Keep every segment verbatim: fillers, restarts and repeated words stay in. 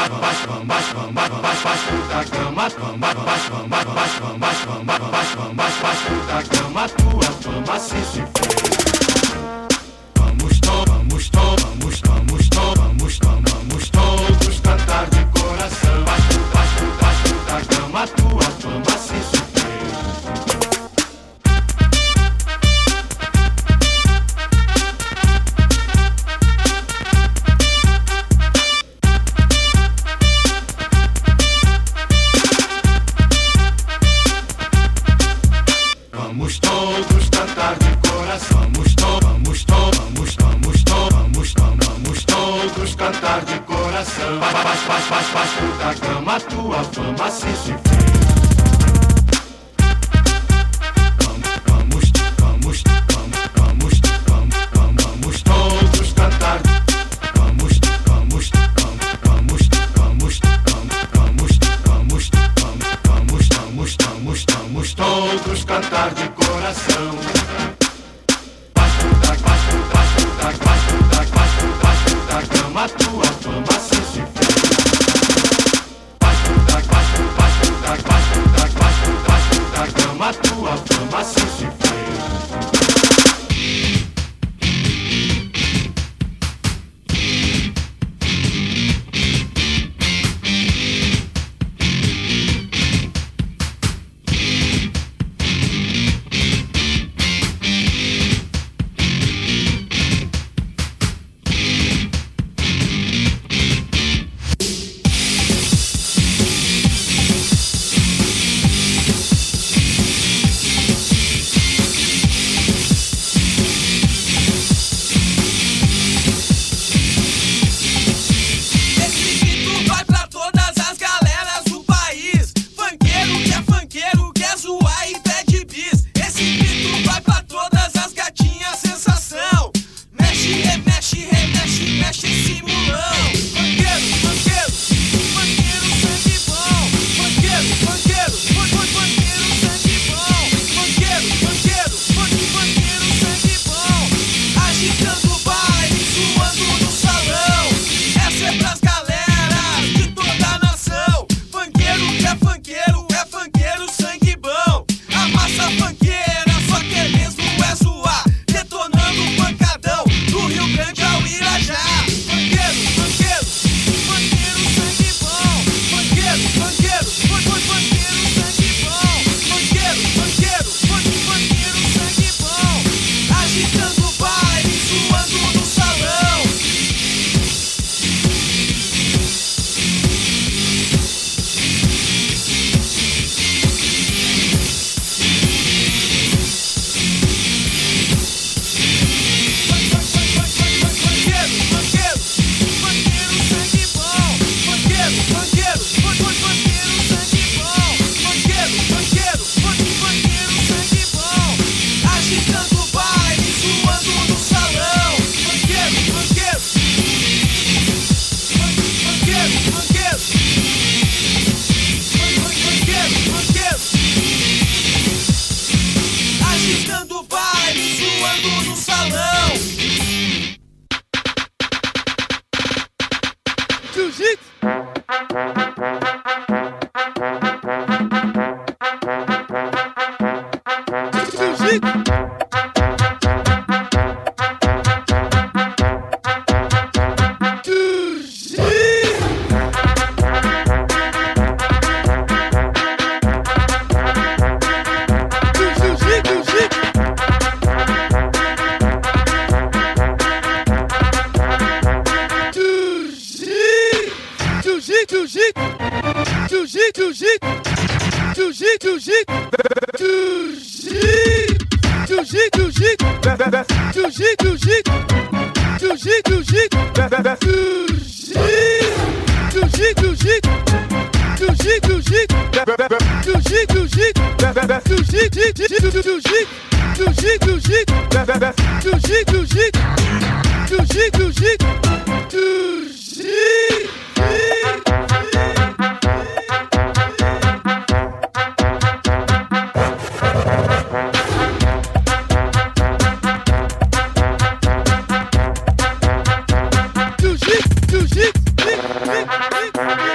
Jiu-jitsu,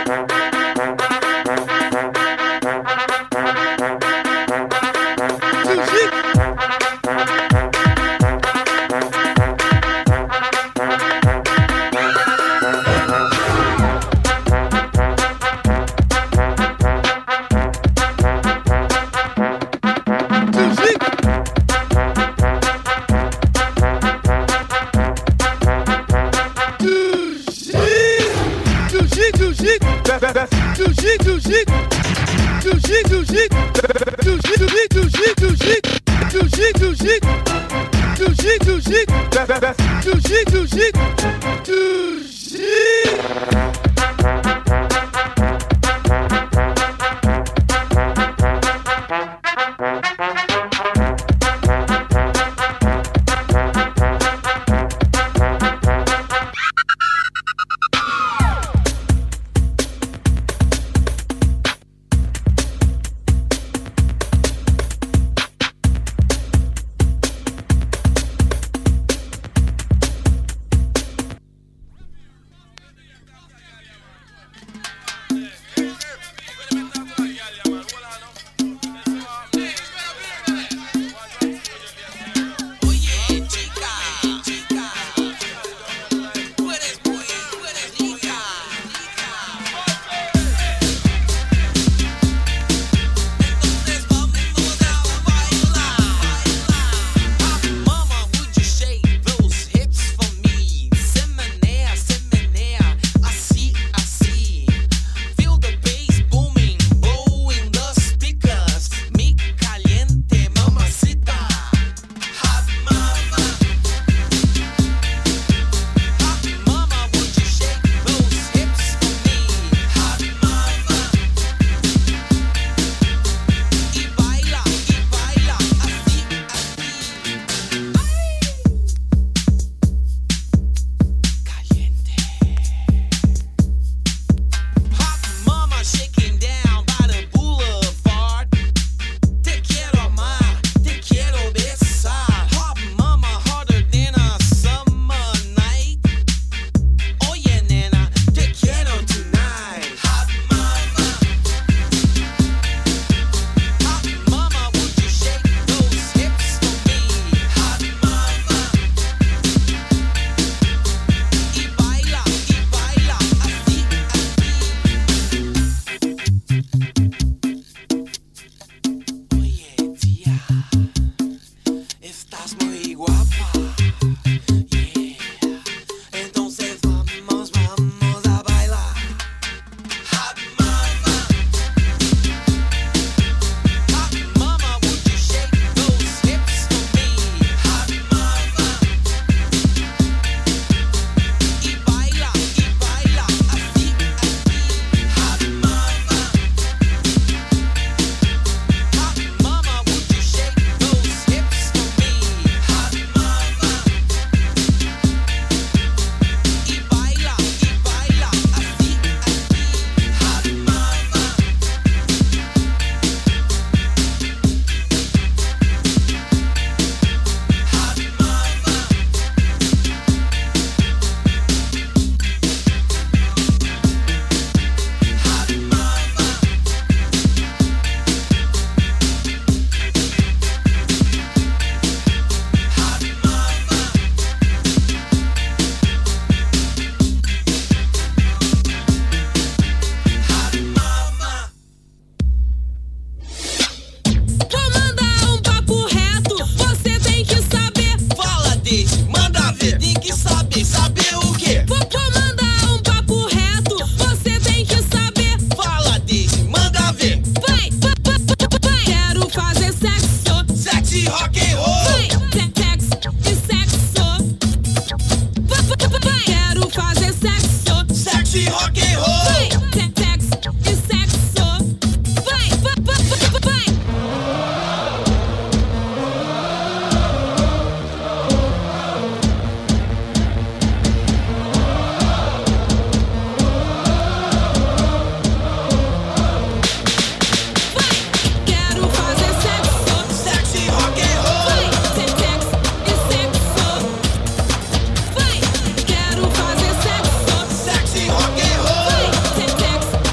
Sexy rock and roll.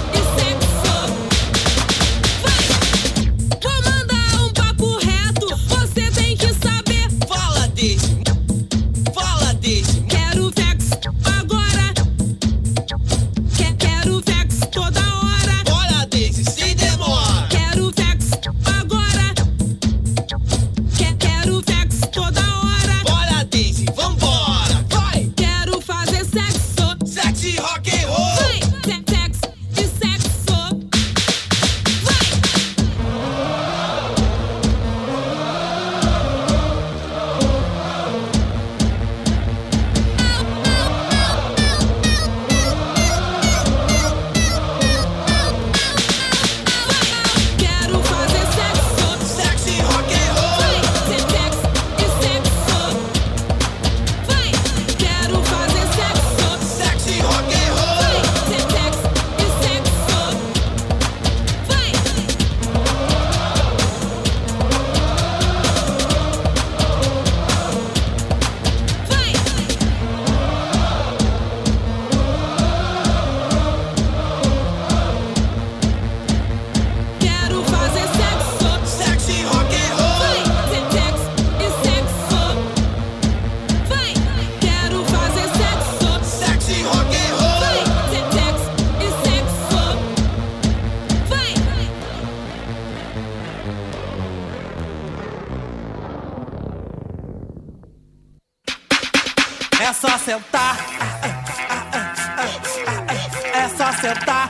sentar.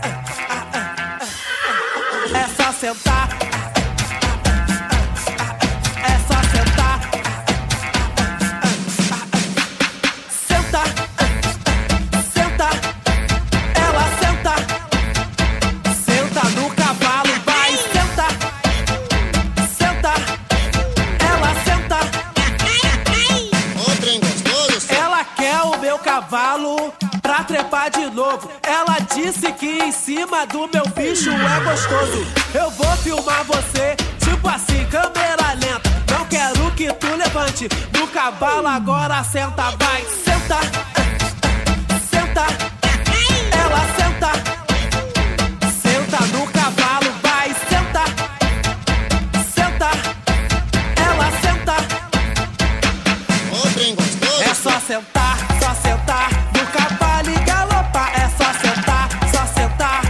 É só sentar. É só sentar. Senta. Senta. Ela senta. Senta no cavalo, vai. Senta. Senta. Ela senta. Ô, trem gostoso. Ela quer o meu cavalo pra trepar de novo. Ela disse que em cima do meu bicho é gostoso. Eu vou filmar você, tipo assim, câmera lenta. Não quero que tu levante no cavalo, agora senta, vai. Senta, senta, ela senta. Senta no cavalo, vai. Senta, senta, ela senta. Ô, trem gostoso. É só sentar, só sentar no cavalo e galopar. É só sentar, só sentar.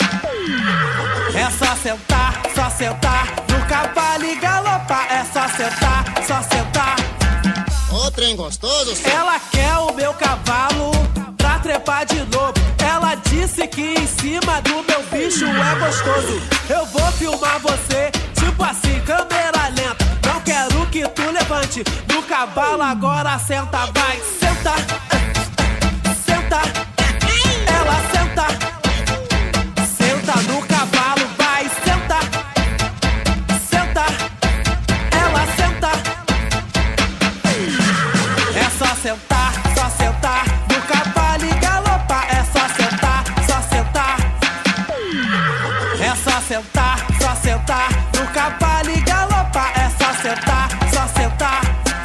É só sentar, só sentar no cavalo e galopar. É só sentar, só sentar. Ô, trem gostoso. Ela quer o meu cavalo pra trepar de novo. Ela disse que em cima do meu bicho é gostoso. Eu vou filmar você, tipo assim, câmera lenta. Não quero que tu levante no cavalo, agora senta, vai. Senta, senta, ela senta. Senta no cavalo, vai. Senta, senta, ela senta. É só sentar, só sentar no cavalo e galopar. É só sentar, só sentar. É só sentar, só sentar no cavalo e galopar. É só sentar, só sentar.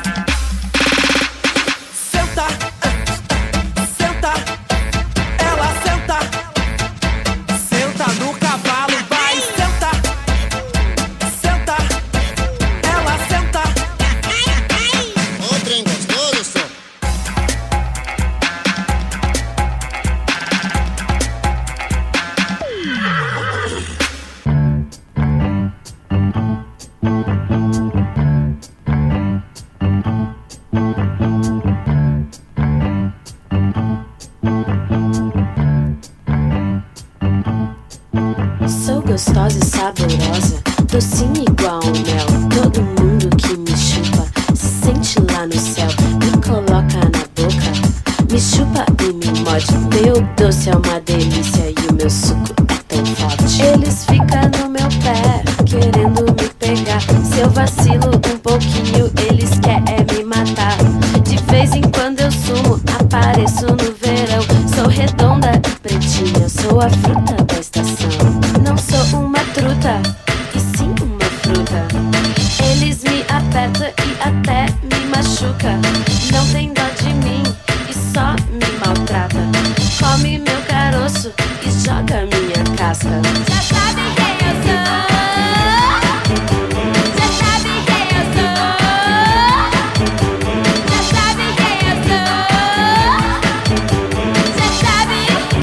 Senta, senta, ela senta. Senta no cavalo, vai. Senta, senta, ela senta. Ô, trem gostoso, só. Sou gostosa e saborosa, docinha igual ao mel. Todo mundo que me chupa se sente lá no céu. Me coloca na boca, me chupa e me morde. Meu doce é uma delícia e o meu suco é tão forte. Eles ficam no meu pé, querendo me pegar. Se eu vacilo um pouquinho, eles querem me matar. De vez em quando eu sumo, apareço no verão. Sou redonda e pretinha, sou a fruta da estação. Não sou uma truta, e sim uma fruta. Eles me apertam e até me machuca. Não tem dó de mim e só me maltrata. Come meu caroço e joga minha casca. Já sabe quem eu sou. Já sabe quem eu sou. Já sabe quem eu sou. Já sabe.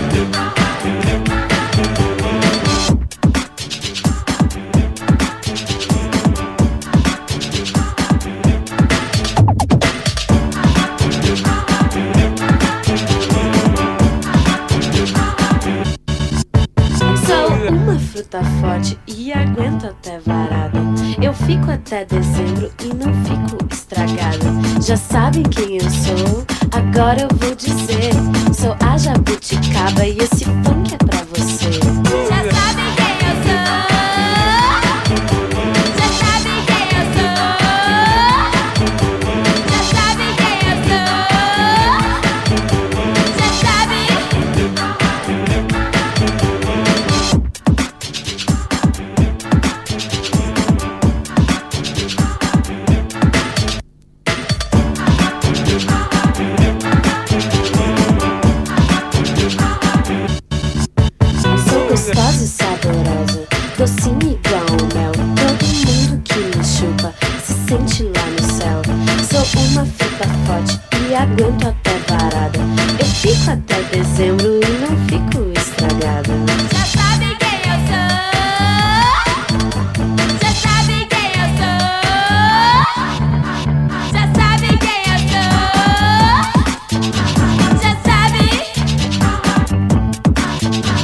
Sou uma fruta forte e aguento até varada. Eu fico até dezembro e não fico estragada. Já sabem quem eu sou? Agora eu vou dizer. Sou a jabuticaba e esse funk é pra você. Já sabem quem eu sou. Já sabem quem eu sou. Já sabem quem eu sou. Já sabem. Sou gostosa e saborosa, docinha igual ao mel. Todo mundo que me chupa se sente lá no céu. Sou uma fruta forte e aguento até varada. Eu fico até dezembro e não fico estragada. Já sabe quem eu sou. Já sabe quem eu sou. Já sabe quem eu sou. Já sabe.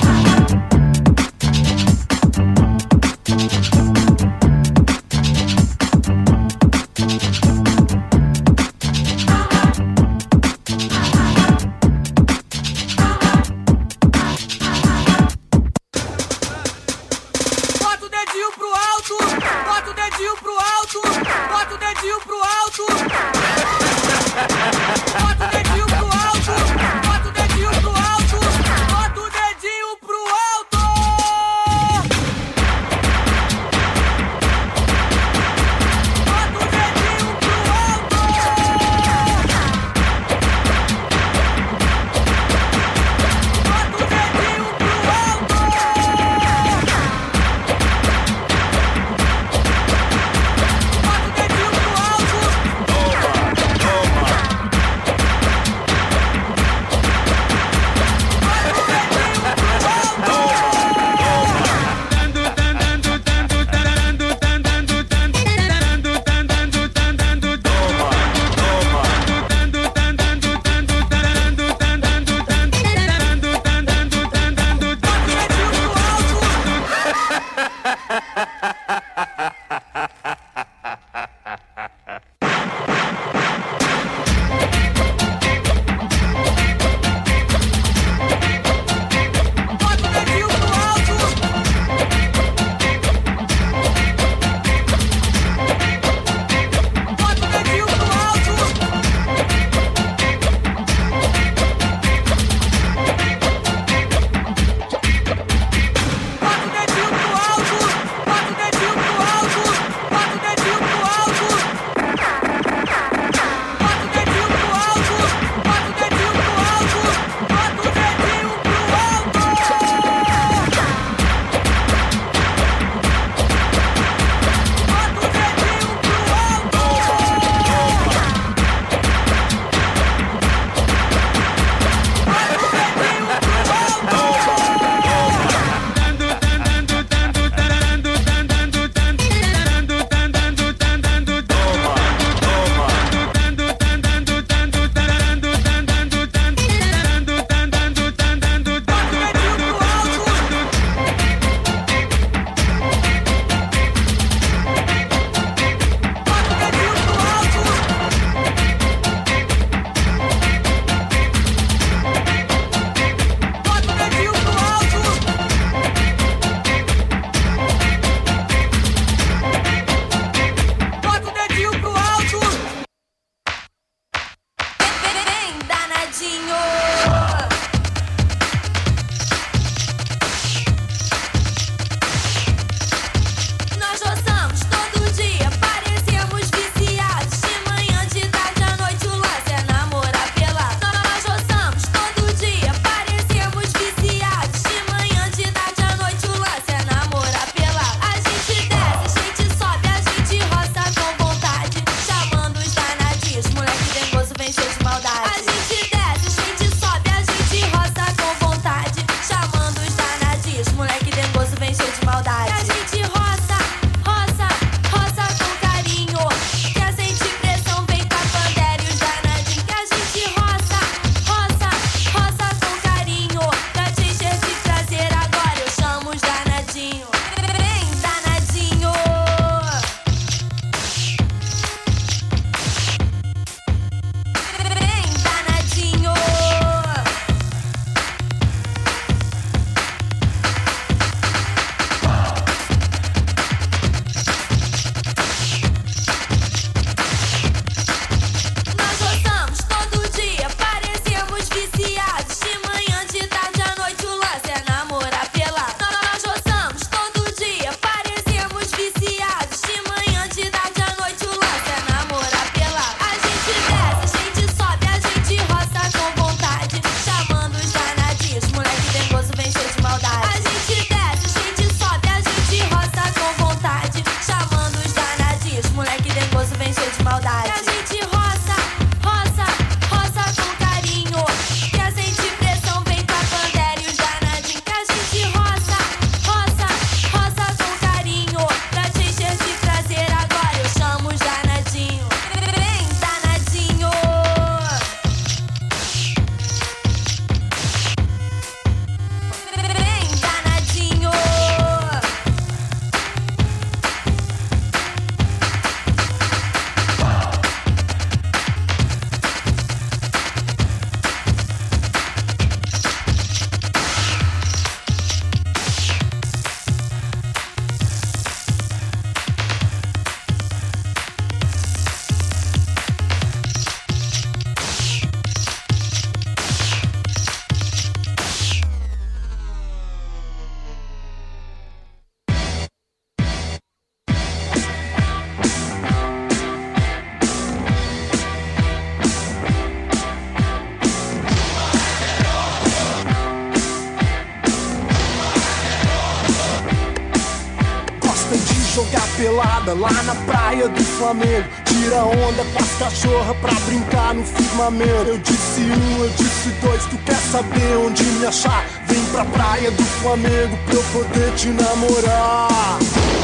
jogar pelada lá na praia do Flamengo. Tira onda com as cachorras pra brincar no firmamento. Eu disse um, eu disse dois, tu quer saber onde me achar? Vem pra praia do Flamengo pra eu poder te namorar.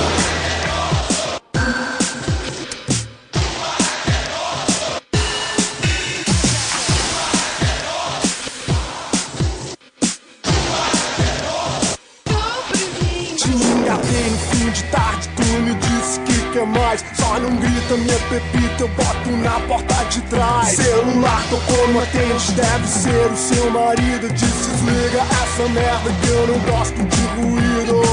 No fim de tarde tu me disse que quer mais. Só não grita minha pepita, eu boto na porta de trás. Celular tocou, não atende, deve ser o seu marido. Eu disse desliga essa merda que eu não gosto de ruído.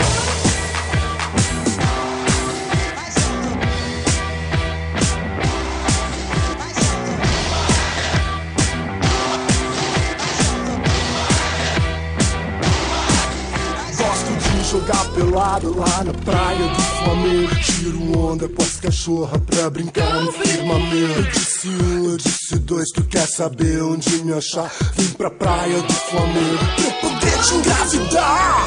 Jogar pelado lá na praia do Flamengo. Tiro onda com as cachorras pra brincar no firmamento. Eu disse um, eu disse dois, tu quer saber onde me achar? Vim pra praia do Flamengo pra eu poder te engravidar.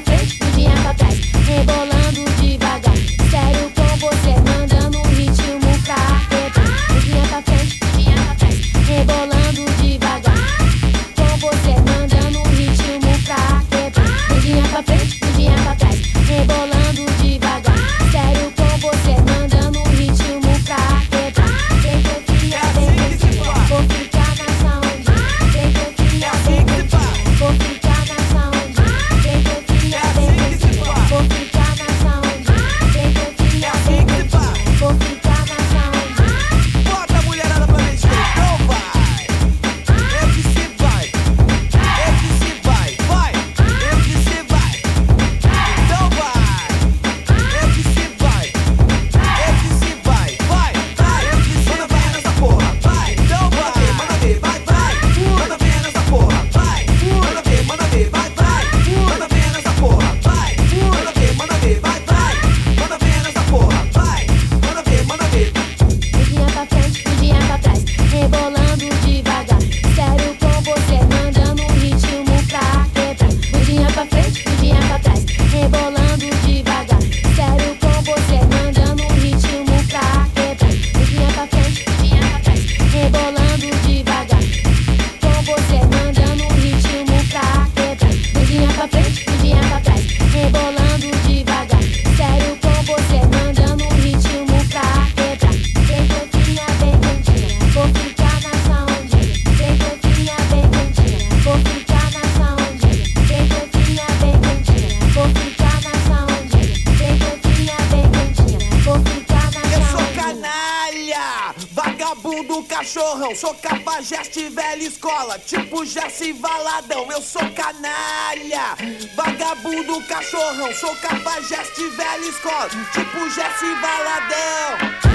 Rebolando devagar, sério com você, mandando um ritmo cachorrão, sou cafajeste velha escola, tipo Jesse Valadão, eu sou canalha. Vagabundo cachorrão, sou cafajeste velha escola, tipo Jesse Valadão.